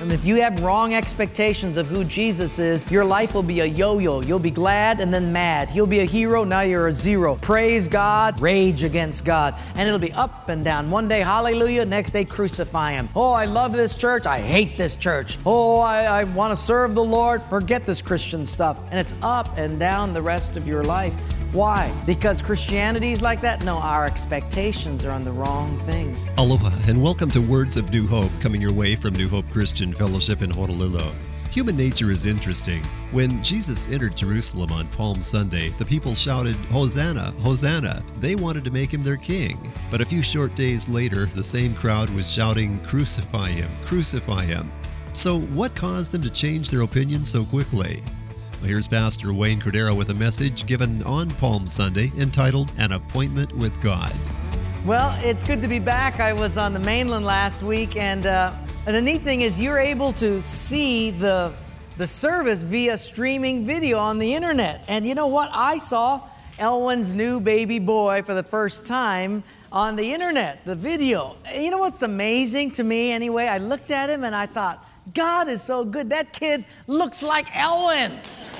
And if you have wrong expectations of who Jesus is, your life will be a yo-yo. You'll be glad and then mad. He'll be a hero, now you're a zero. Praise God, rage against God. And it'll be up and down. One day, hallelujah, next day, crucify Him. Oh, I love this church, I hate this church. Oh, I want to serve the Lord, forget this Christian stuff. And it's up and down the rest of your life. Why? Because Christianity is like that? No, our expectations are on the wrong things. Aloha, and welcome to Words of New Hope, coming your way from New Hope Christian Fellowship in Honolulu. Human nature is interesting. When Jesus entered Jerusalem on Palm Sunday, the people shouted, "Hosanna, Hosanna." They wanted to make Him their king. But a few short days later, the same crowd was shouting, "Crucify Him, crucify Him." So what caused them to change their opinion so quickly? Well, here's Pastor Wayne Cordero with a message given on Palm Sunday entitled, "An Appointment with God." Well, it's good to be back. I was on the mainland last week, and the neat thing is you're able to see the service via streaming video on the internet. And you know what? I saw Elwyn's new baby boy for the first time on the internet, the video. You know what's amazing to me anyway? I looked at him and I thought, God is so good. That kid looks like Elwyn.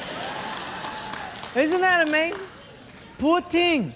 Isn't that amazing? Poor thing.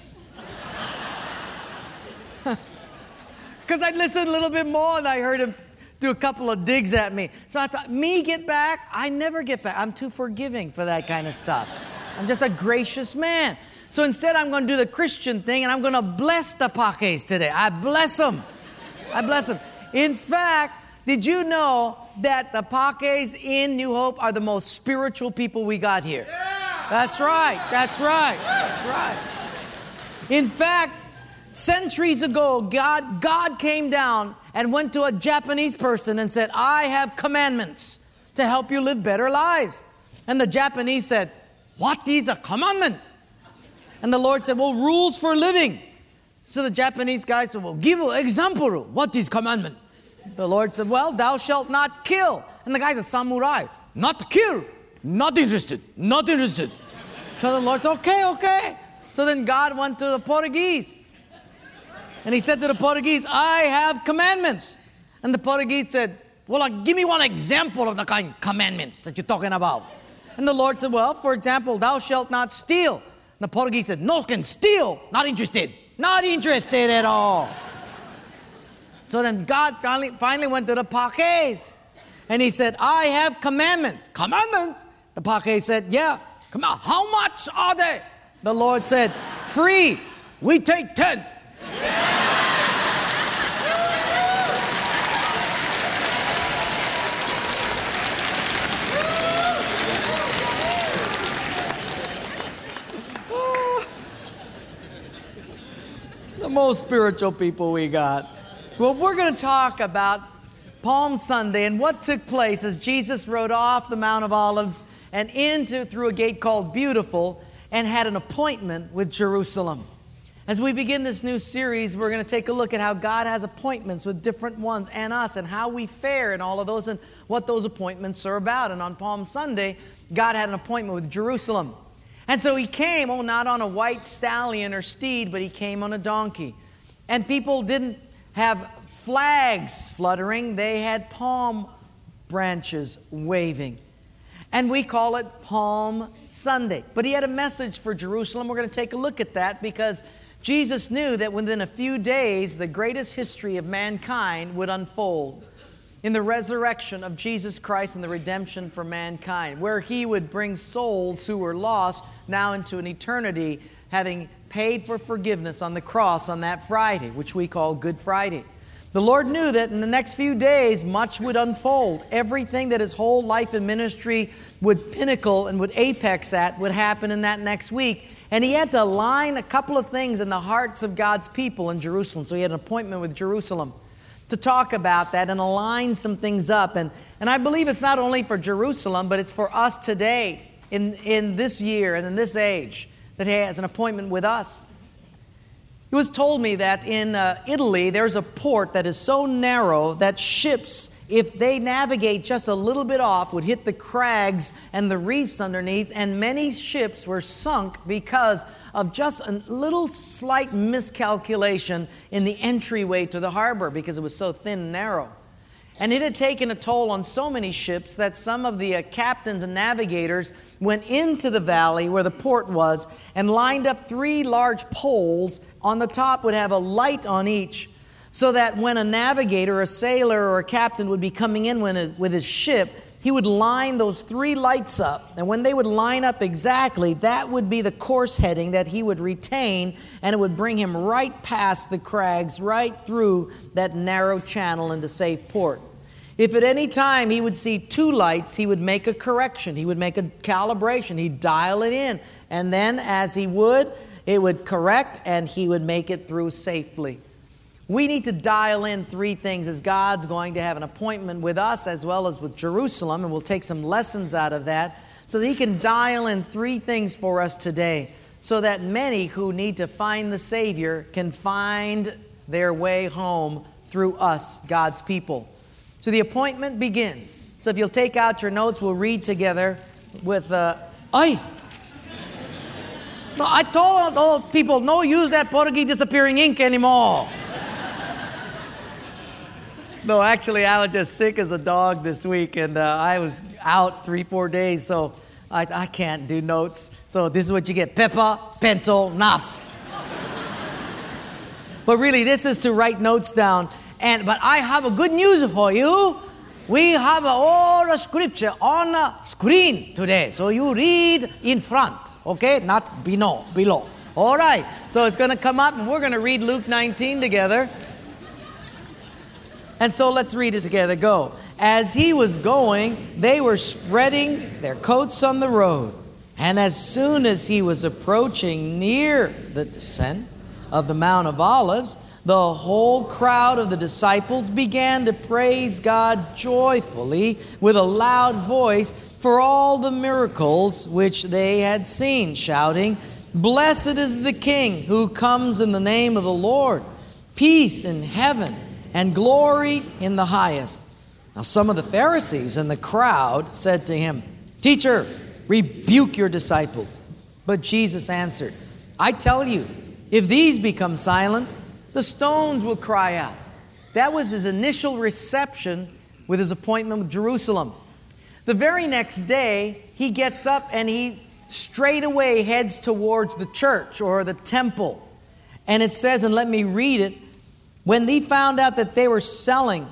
Because I listened a little bit more and I heard him do a couple of digs at me. So I thought, me get back? I never get back. I'm too forgiving for that kind of stuff. I'm just a gracious man. So instead, I'm going to do the Christian thing and I'm going to bless the Pakes today. I bless them. I bless them. In fact, did you know that the Pakes in New Hope are the most spiritual people we got here? Yeah. That's right. That's right. That's right. In fact, centuries ago, God came down and went to a Japanese person and said, "I have commandments to help you live better lives." And the Japanese said, "What is a commandment?" And the Lord said, "Well, rules for living." So the Japanese guy said, "Well, give an example. What is commandment?" The Lord said, "Well, thou shalt not kill." And the guy's a samurai. "Not to kill. Not interested. Not interested." So the Lord said, okay. So then God went to the Portuguese. And He said to the Portuguese, "I have commandments." And the Portuguese said, "Well, give me one example of the kind of commandments that you're talking about." And the Lord said, "Well, for example, thou shalt not steal." And the Portuguese said, "No can steal. Not interested. Not interested at all." So then God finally went to the Pakes. And He said, "I have commandments." "Commandments?" The Pakes said, "Yeah." "Come on, how much are they?" The Lord said, "Free. We take 10. The most spiritual people we got. Well, we're going to talk about Palm Sunday and what took place as Jesus rode off the Mount of Olives and through a gate called Beautiful and had an appointment with Jerusalem. As we begin this new series, we're going to take a look at how God has appointments with different ones and us and how we fare in all of those and what those appointments are about. And on Palm Sunday, God had an appointment with Jerusalem. And so He came, not on a white stallion or steed, but He came on a donkey. And people didn't have flags fluttering. They had palm branches waving. And we call it Palm Sunday. But He had a message for Jerusalem. We're going to take a look at that because Jesus knew that within a few days, the greatest history of mankind would unfold in the resurrection of Jesus Christ and the redemption for mankind, where He would bring souls who were lost now into an eternity, having paid for forgiveness on the cross on that Friday, which we call Good Friday. The Lord knew that in the next few days, much would unfold. Everything that His whole life and ministry would pinnacle and would apex at would happen in that next week. And He had to align a couple of things in the hearts of God's people in Jerusalem. So He had an appointment with Jerusalem to talk about that and align some things up. And I believe it's not only for Jerusalem, but it's for us today in this year and in this age that He has an appointment with us. It was told me that in Italy, there's a port that is so narrow that ships, if they navigate just a little bit off, would hit the crags and the reefs underneath, and many ships were sunk because of just a little slight miscalculation in the entryway to the harbor because it was so thin and narrow. And it had taken a toll on so many ships that some of the captains and navigators went into the valley where the port was and lined up 3 large poles. On the top would have a light on each, so that when a navigator, a sailor, or a captain would be coming in with his ship, he would line those 3 lights up. And when they would line up exactly, that would be the course heading that he would retain, and it would bring him right past the crags, right through that narrow channel into safe port. If at any time he would see 2 lights, he would make a correction. He would make a calibration. He'd dial it in. And then as he would, it would correct, and he would make it through safely. We need to dial in 3 things as God's going to have an appointment with us as well as with Jerusalem, and we'll take some lessons out of that so that He can dial in 3 things for us today so that many who need to find the Savior can find their way home through us, God's people. So the appointment begins. So if you'll take out your notes, we'll read together with Ay! No, I told all people, no use that Portuguese disappearing ink anymore. No, actually, I was just sick as a dog this week, and I was out 3-4 days, so I can't do notes. So this is what you get: pepper, pencil, knife. But really, this is to write notes down. But I have a good news for you. We have all the scripture on the screen today, so you read in front, okay? Not below. All right, so it's going to come up, and we're going to read Luke 19 together. And so let's read it together. Go. As he was going, they were spreading their coats on the road. And as soon as he was approaching near the descent of the Mount of Olives, the whole crowd of the disciples began to praise God joyfully with a loud voice for all the miracles which they had seen, shouting, "Blessed is the King who comes in the name of the Lord. Peace in heaven and glory in the highest." Now some of the Pharisees in the crowd said to him, "Teacher, rebuke your disciples." But Jesus answered, "I tell you, if these become silent, the stones will cry out." That was his initial reception with his appointment with Jerusalem. The very next day, he gets up and he straight away heads towards the church or the temple. And it says, and let me read it, when he found out that they were selling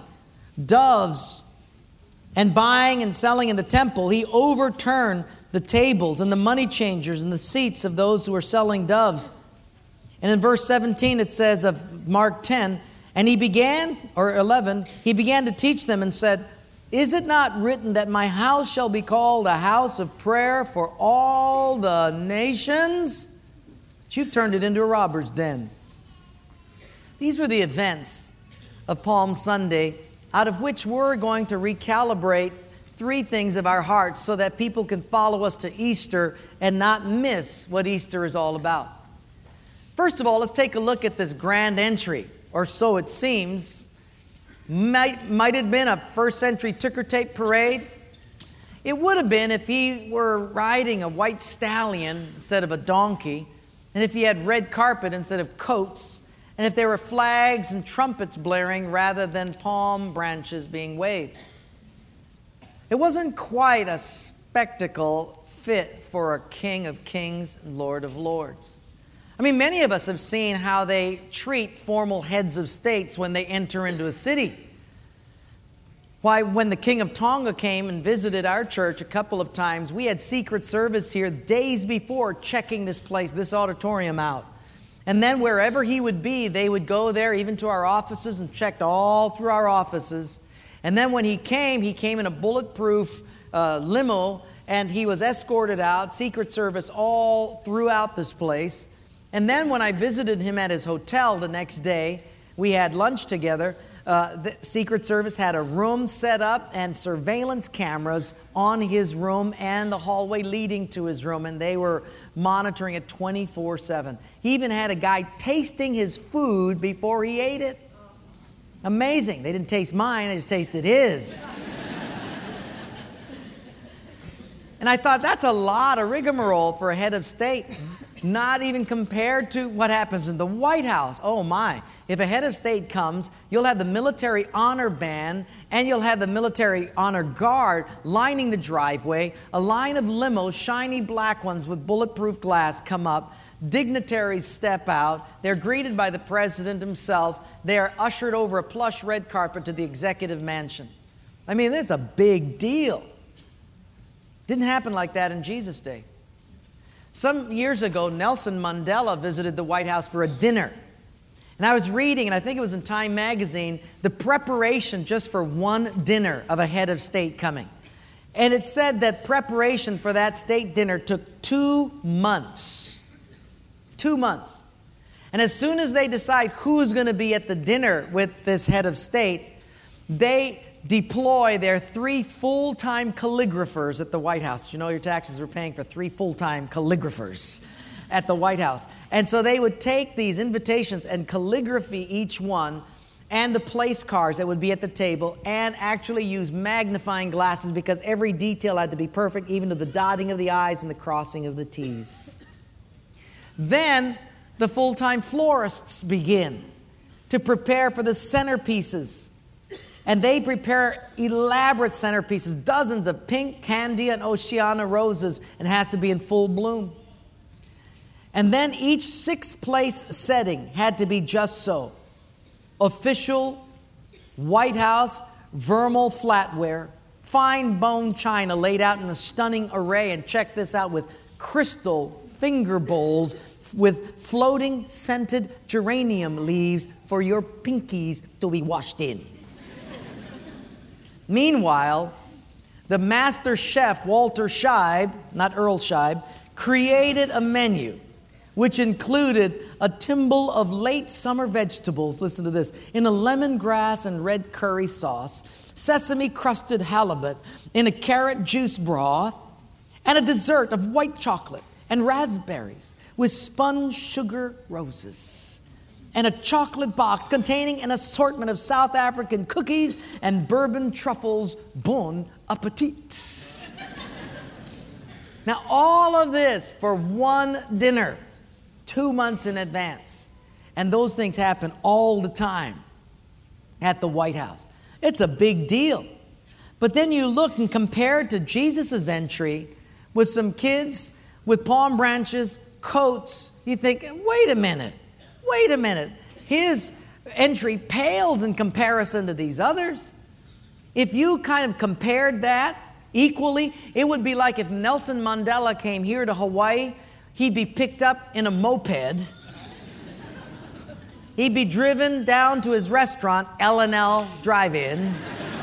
doves and buying and selling in the temple, he overturned the tables and the money changers and the seats of those who were selling doves. And in verse 17 it says of Mark 10, and he began, or 11, he began to teach them and said, "Is it not written that my house shall be called a house of prayer for all the nations? But you've turned it into a robber's den." These were the events of Palm Sunday, out of which we're going to recalibrate 3 things of our hearts so that people can follow us to Easter and not miss what Easter is all about. First of all, let's take a look at this grand entry, or so it seems. Might have been a first century ticker tape parade. It would have been if he were riding a white stallion instead of a donkey, and if he had red carpet instead of coats, and if there were flags and trumpets blaring rather than palm branches being waved. It wasn't quite a spectacle fit for a King of Kings and Lord of Lords. I mean, many of us have seen how they treat formal heads of states when they enter into a city. Why, when the King of Tonga came and visited our church a couple of times, we had Secret Service here days before checking this place, this auditorium out. And then wherever he would be, they would go there, even to our offices, and checked all through our offices. And then when he came in a bulletproof limo, and he was escorted out, Secret Service all throughout this place. And then when I visited him at his hotel the next day, we had lunch together. The Secret Service had a room set up and surveillance cameras on his room and the hallway leading to his room, and they were monitoring it 24/7. He even had a guy tasting his food before he ate it. Amazing. They didn't taste mine, they just tasted his. And I thought, that's a lot of rigmarole for a head of state. Not even compared to what happens in the White House. Oh my. if a head of state comes, you'll have the military honor band and you'll have the military honor guard lining the driveway. A line of limos, shiny black ones with bulletproof glass, come up. Dignitaries step out. They're greeted by the president himself. They are ushered over a plush red carpet to the executive mansion. I mean, this is a big deal. Didn't happen like that in Jesus' day. Some years ago, Nelson Mandela visited the White House for a dinner. And I was reading, and I think it was in Time magazine, the preparation just for one dinner of a head of state coming. And it said that preparation for that state dinner took 2 months. 2 months. And as soon as they decide who's going to be at the dinner with this head of state, they deploy their 3 full-time calligraphers at the White House. You know, your taxes were paying for 3 full-time calligraphers at the White House. And so they would take these invitations and calligraphy each one and the place cards that would be at the table and actually use magnifying glasses because every detail had to be perfect, even to the dotting of the I's and the crossing of the T's. Then the full-time florists begin to prepare for the centerpieces. And they prepare elaborate centerpieces, dozens of pink, Candia, and Oceana roses, and has to be in full bloom. And then each 6-place setting had to be just so. Official, White House, Vermeil flatware, fine bone china laid out in a stunning array, and check this out, with crystal finger bowls with floating scented geranium leaves for your pinkies to be washed in. Meanwhile, the master chef, Walter Scheib, not Earl Scheib, created a menu which included a timbale of late summer vegetables, listen to this, in a lemongrass and red curry sauce, sesame crusted halibut in a carrot juice broth, and a dessert of white chocolate and raspberries with spun sugar roses, and a chocolate box containing an assortment of South African cookies and bourbon truffles. Bon appetit. Now, all of this for one dinner, 2 months in advance. And those things happen all the time at the White House. It's a big deal. But then you look and compare it to Jesus' entry with some kids with palm branches, coats. You think, wait a minute. His entry pales in comparison to these others. If you kind of compared that equally, it would be like if Nelson Mandela came here to Hawaii, he'd be picked up in a moped. He'd be driven down to his restaurant, L&L Drive-In.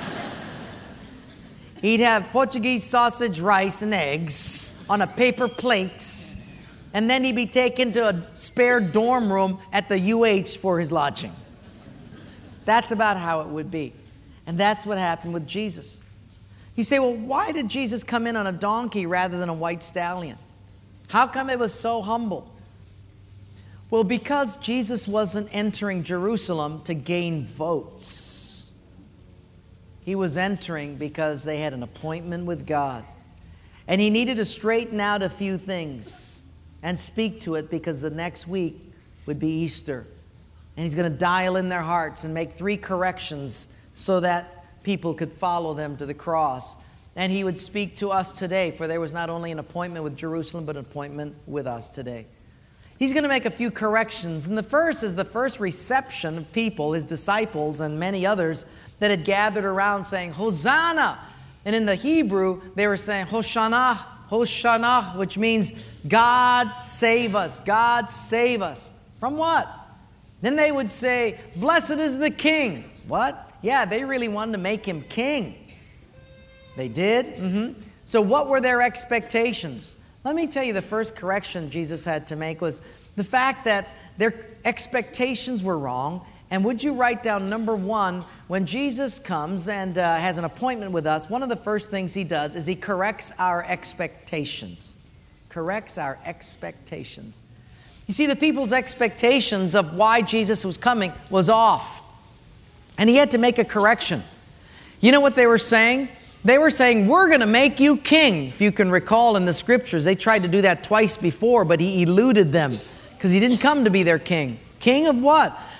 He'd have Portuguese sausage, rice, and eggs on a paper plate. And then he'd be taken to a spare dorm room at the UH for his lodging. That's about how it would be. And that's what happened with Jesus. You say, well, why did Jesus come in on a donkey rather than a white stallion? How come it was so humble? Well, because Jesus wasn't entering Jerusalem to gain votes. He was entering because they had an appointment with God. And he needed to straighten out a few things and speak to it, because the next week would be Easter. And he's going to dial in their hearts and make 3 corrections so that people could follow them to the cross. And he would speak to us today, for there was not only an appointment with Jerusalem, but an appointment with us today. He's going to make a few corrections. And the first is the first reception of people, his disciples and many others, that had gathered around saying, Hosanna! And in the Hebrew, they were saying, Hoshana, Hoshana, which means God save us, God save us. From what? Then they would say, blessed is the King. What? Yeah, they really wanted to make him king. They did? So what were their expectations? Let me tell you, the first correction Jesus had to make was the fact that their expectations were wrong. And would you write down number 1, when Jesus comes and has an appointment with us, one of the first things he does is he corrects our expectations. Corrects our expectations. You see, the people's expectations of why Jesus was coming was off. And he had to make a correction. You know what they were saying? They were saying, we're going to make you king. If you can recall in the scriptures, they tried to do that twice before, but he eluded them because he didn't come to be their king. King of what?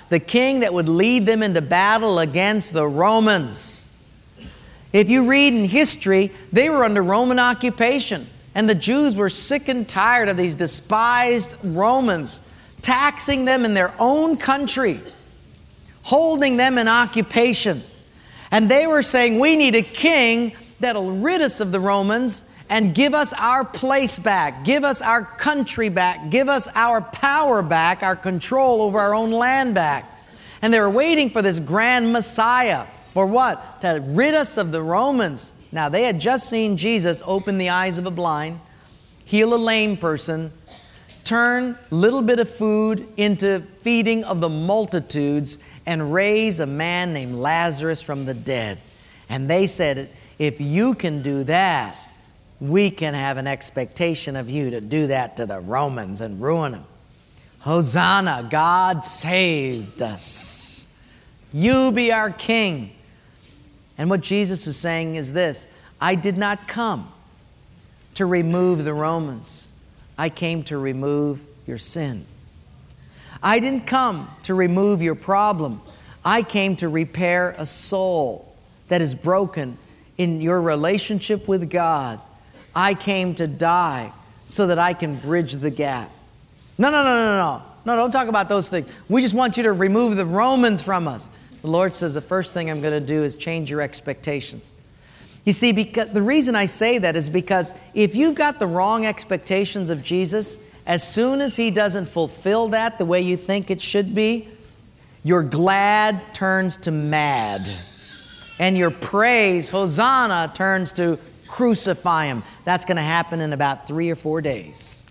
the king that would lead them into battle against the Romans. If you read in history, they were under Roman occupation, and the Jews were sick and tired of these despised Romans taxing them in their own country, holding them in occupation. And they were saying, we need a king that'll rid us of the Romans and give us our place back, give us our country back, give us our power back, our control over our own land back. And they were waiting for this grand Messiah. For what? To rid us of the Romans. Now, they had just seen Jesus open the eyes of a blind, heal a lame person, turn a little bit of food into feeding of the multitudes, and raise a man named Lazarus from the dead. And they said, if you can do that, we can have an expectation of you to do that to the Romans and ruin them. Hosanna, God saved us. You be our king. And what Jesus is saying is this: I did not come to remove the Romans. I came to remove your sin. I didn't come to remove your problem. I came to repair a soul that is broken in your relationship with God. I came to die so that I can bridge the gap. No, don't talk about those things. We just want you to remove the Romans from us. The Lord says the first thing I'm going to do is change your expectations. You see, because the reason I say that is because if you've got the wrong expectations of Jesus, as soon as He doesn't fulfill that the way you think it should be, your glad turns to mad. And your praise, Hosanna, turns to crucify Him. That's going to happen in about 3 or 4 days.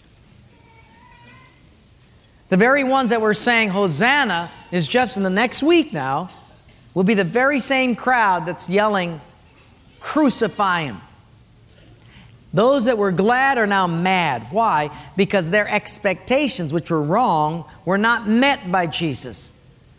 The very ones that were saying Hosanna is just in the next week now will be the very same crowd that's yelling, crucify Him. Those that were glad are now mad. Why? Because their expectations, which were wrong, were not met by Jesus.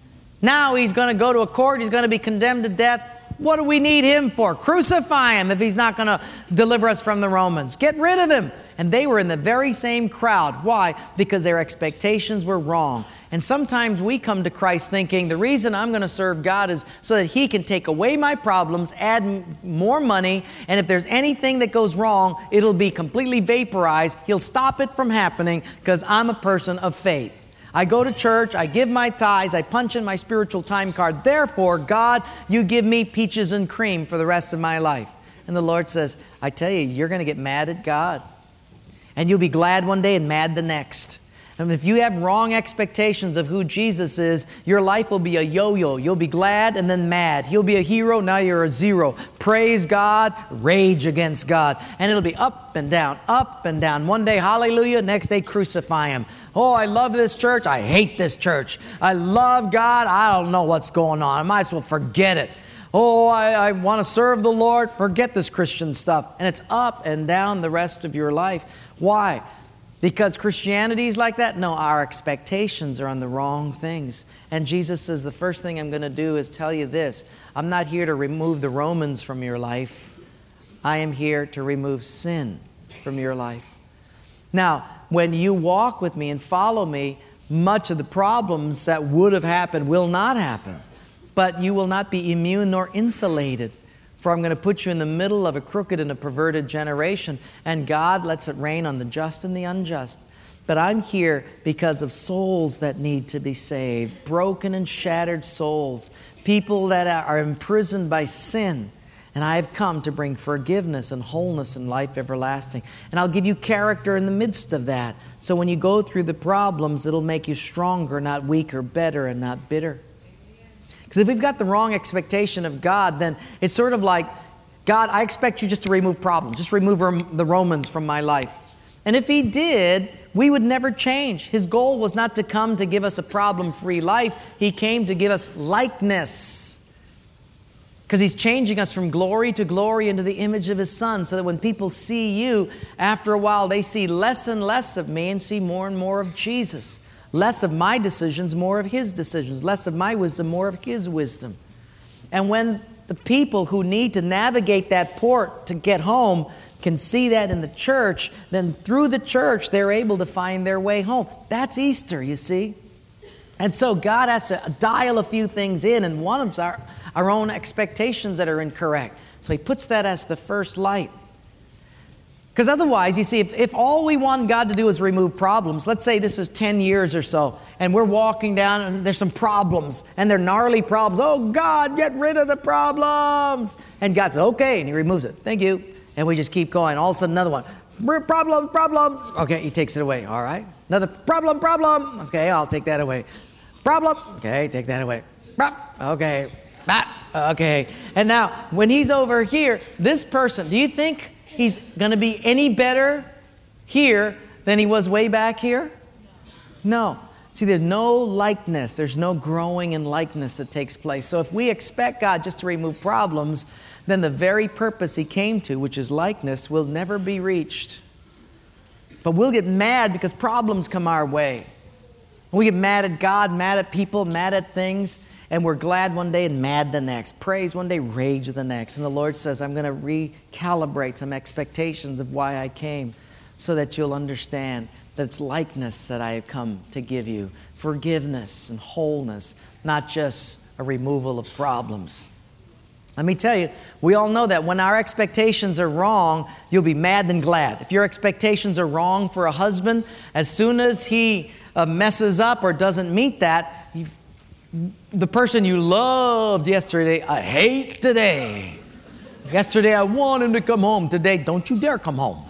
Now He's going to go to a court. He's going to be condemned to death. What do we need Him for? Crucify Him if He's not going to deliver us from the Romans. Get rid of Him. And they were in the very same crowd. Why? Because their expectations were wrong. And sometimes we come to Christ thinking, the reason I'm going to serve God is so that He can take away my problems, add more money, and if there's anything that goes wrong, it'll be completely vaporized. He'll stop it from happening because I'm a person of faith. I go to church, I give my tithes, I punch in my spiritual time card. Therefore, God, you give me peaches and cream for the rest of my life. And the Lord says, I tell you, you're going to get mad at God. And you'll be glad one day and mad the next. And if you have wrong expectations of who Jesus is, your life will be a yo-yo. You'll be glad and then mad. He'll be a hero, now you're a zero. Praise God, rage against God. And it'll be up and down, up and down. One day, hallelujah, next day, crucify Him. Oh, I love this church, I hate this church. I love God, I don't know what's going on. I might as well forget it. Oh, I want to serve the Lord, forget this Christian stuff. And it's up and down the rest of your life. Why? Because Christianity is like that? No, our expectations are on the wrong things. And Jesus says, the first thing I'm going to do is tell you this. I'm not here to remove the Romans from your life. I am here to remove sin from your life. Now, when you walk with me and follow me, much of the problems that would have happened will not happen. But you will not be immune nor insulated. For I'm going to put you in the middle of a crooked and a perverted generation, and God lets it rain on the just and the unjust. But I'm here because of souls that need to be saved, broken and shattered souls, people that are imprisoned by sin. And I have come to bring forgiveness and wholeness and life everlasting. And I'll give you character in the midst of that. So when you go through the problems, it'll make you stronger, not weaker, better, and not bitter. Because if we've got the wrong expectation of God, then it's sort of like, God, I expect you just to remove problems. Just remove the Romans from my life. And if He did, we would never change. His goal was not to come to give us a problem-free life. He came to give us likeness. Because He's changing us from glory to glory into the image of His Son, so that when people see you, after a while they see less and less of me and see more and more of Jesus. Less of my decisions, more of His decisions. Less of my wisdom, more of His wisdom. And when the people who need to navigate that port to get home can see that in the church, then through the church they're able to find their way home. That's Easter, you see. And so God has to dial a few things in, and one of them is our own expectations that are incorrect. So he puts that as the first light. Because otherwise, you see, if all we want God to do is remove problems, let's say this was 10 years or so, and we're walking down and there's some problems, and they're gnarly problems. Oh, God, get rid of the problems. And God says, okay, and he removes it. Thank you. And we just keep going. All of a sudden, another one. Problem. Okay, he takes it away. All right. Another problem. Okay, I'll take that away. Problem. Okay, take that away. Okay. Okay. And now, when he's over here, this person, do you think he's going to be any better here than he was way back here? No. See, there's no likeness. There's no growing in likeness that takes place. So if we expect God just to remove problems, then the very purpose he came to, which is likeness, will never be reached. But we'll get mad because problems come our way. We get mad at God, mad at people, mad at things, and we're glad one day and mad the next. Praise one day, rage the next. And the Lord says, I'm going to recalibrate some expectations of why I came so that you'll understand that it's likeness that I have come to give you. Forgiveness and wholeness, not just a removal of problems. Let me tell you, we all know that when our expectations are wrong, you'll be mad than glad. If your expectations are wrong for a husband, as soon as he messes up or doesn't meet that, the person you loved yesterday, I hate today. Yesterday I want him to come home. Today, don't you dare come home.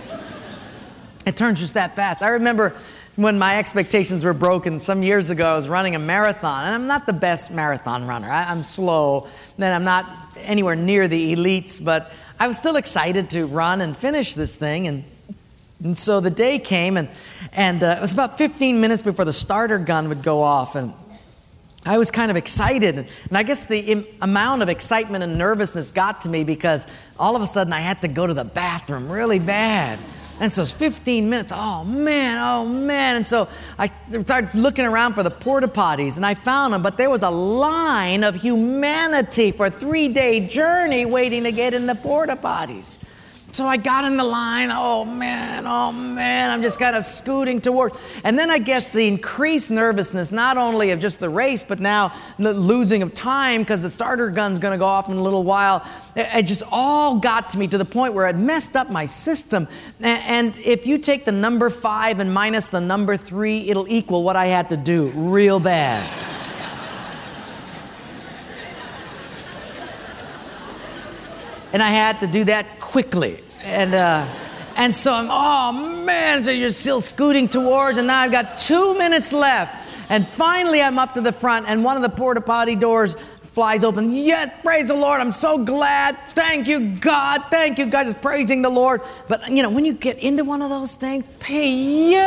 It turns just that fast. I remember when my expectations were broken some years ago, I was running a marathon, and I'm not the best marathon runner. I'm slow, and I'm not anywhere near the elites, but I was still excited to run and finish this thing. And so the day came, and it was about 15 minutes before the starter gun would go off, and I was kind of excited. And I guess the amount of excitement and nervousness got to me because all of a sudden I had to go to the bathroom really bad. And so it's 15 minutes. Oh, man. And so I started looking around for the porta potties, and I found them, but there was a line of humanity for a 3-day journey waiting to get in the porta potties. So I got in the line. Oh, man. I'm just kind of scooting towards. And then I guess the increased nervousness, not only of just the race, but now the losing of time because the starter gun's going to go off in a little while. It just all got to me to the point where it messed up my system. And if you take the number 5 and minus the number 3, it'll equal what I had to do real bad. And I had to do that quickly. And so so you're still scooting towards, and now I've got 2 minutes left. And finally I'm up to the front, and one of the porta potty doors flies open. Yes, praise the Lord. I'm so glad. Thank you, God. Just praising the Lord. But, when you get into one of those things, pay you.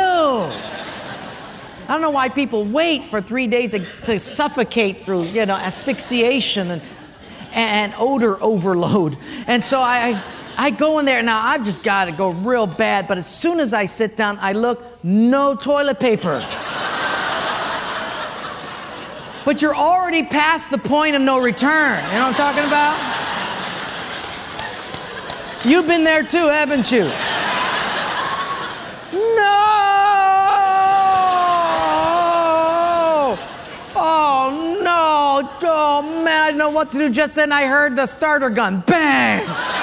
I don't know why people wait for 3 days to suffocate through, asphyxiation and odor overload. And so I go in there. Now, I've just got to go real bad. But as soon as I sit down, I look, no toilet paper. But you're already past the point of no return. You know what I'm talking about? You've been there too, haven't you? No! Oh, no. Oh, man, I didn't know what to do. Just then I heard the starter gun. Bang!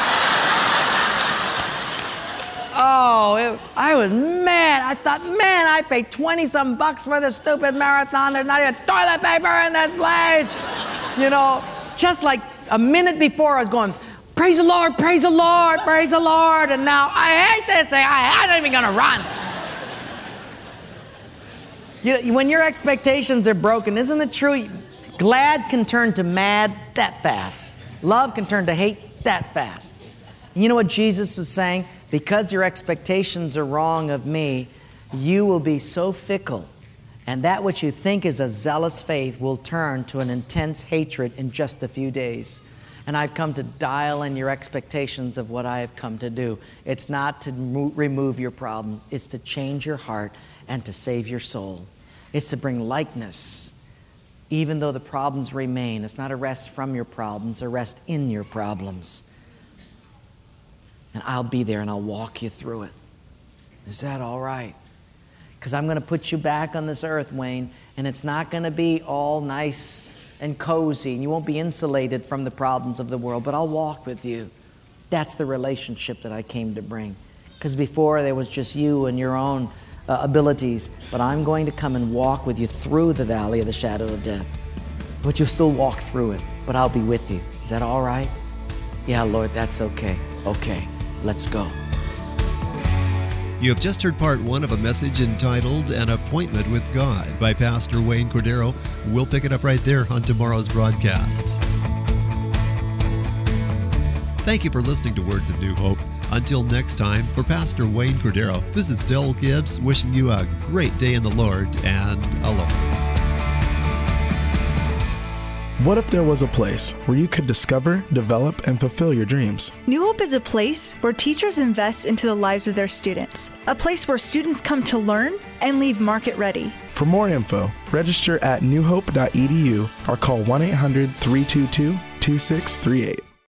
I was mad. I thought, man, I paid $20-some for this stupid marathon. There's not even toilet paper in this place. Just like a minute before I was going, praise the Lord, praise the Lord, praise the Lord. And now I hate this thing. I'm not even going to run. When your expectations are broken, isn't it true? Glad can turn to mad that fast. Love can turn to hate that fast. And you know what Jesus was saying? Because your expectations are wrong of me, you will be so fickle, and that which you think is a zealous faith will turn to an intense hatred in just a few days. And I've come to dial in your expectations of what I have come to do. It's not to remove your problem. It's to change your heart and to save your soul. It's to bring likeness, even though the problems remain. It's not a rest from your problems, a rest in your problems. And I'll be there and I'll walk you through it. Is that all right? Because I'm going to put you back on this earth, Wayne, And it's not going to be all nice and cozy, and you won't be insulated from the problems of the world, but I'll walk with you. That's the relationship that I came to bring. Because before there was just you and your own abilities, but I'm going to come and walk with you through the valley of the shadow of death. But you'll still walk through it, but I'll be with you. Is that all right? Yeah, Lord, that's okay. Okay, let's go. You have just heard part one of a message entitled An Appointment with God by Pastor Wayne Cordeiro. We'll pick it up right there on tomorrow's broadcast. Thank you for listening to Words of New Hope. Until next time, for Pastor Wayne Cordeiro, this is Del Gibbs wishing you a great day in the Lord and aloha. What if there was a place where you could discover, develop, and fulfill your dreams? New Hope is a place where teachers invest into the lives of their students. A place where students come to learn and leave market ready. For more info, register at newhope.edu or call 1-800-322-2638.